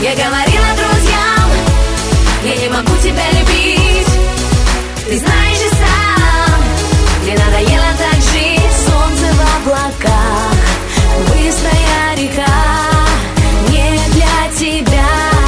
Я говорила друзьям, я не могу тебя любить. Ты знаешь и сам, мне надоело так жить. Солнце в облаках, быстрая река, не для тебя.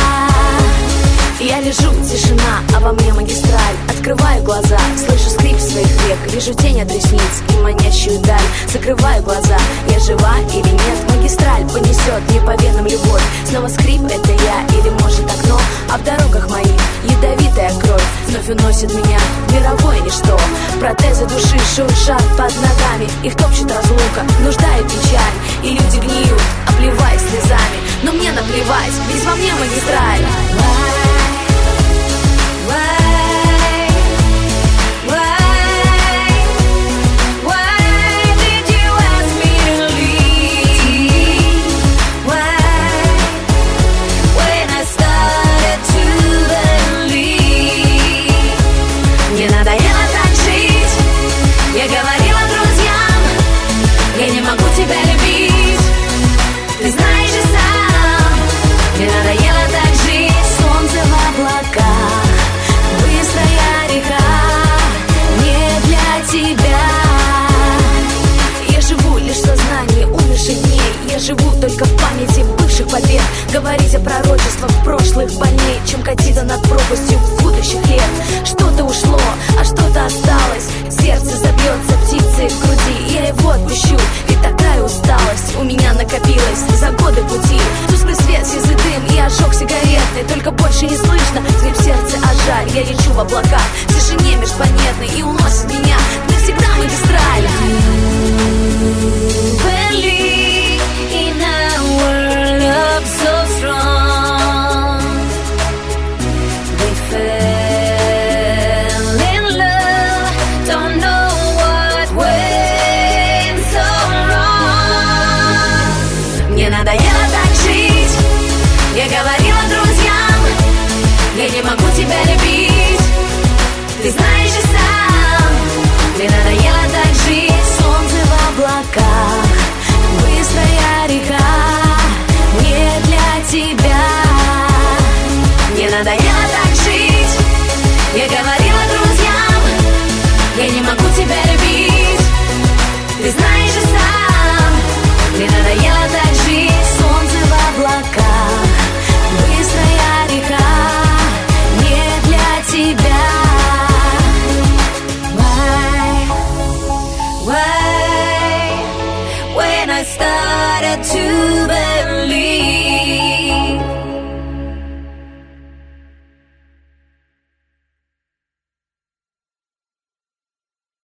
Я лежу, тишина, а во мне магистраль. Открываю глаза, слышу скрип своих век. Вижу тень от ресниц и манящую даль. Закрываю глаза, я жива или нет. Магистраль понесет мне по венам любовь. Снова скрип, это я или может окно. А в дорогах моих ядовитая кровь вновь уносит меня в мировое ничто. Протезы души шуршат под ногами. Их топчет разлука, нужда и печаль. И люди гниют, обливаясь слезами. Но мне наплевать, ведь во мне магистраль. Живу только в памяти бывших побед. Говорить о пророчествах прошлых больней, чем катиться над пропастью будущих лет. Что-то ушло, а что-то осталось. Сердце забьется птицей в груди. Я его отпущу, ведь такая усталость у меня накопилась за годы пути. Тусклый свет, сизый дым и ожог сигаретный. Только больше не слышно скрип сердца, а жаль. Я лечу в облаках, в тишине межпланетной. И уносит меня навсегда магистраль. In a world of so strong, we fell in love, don't know what went so wrong. Мне надоело так жить, я говорила друзьям, я не могу тебя любить. Ты знаешь и сам.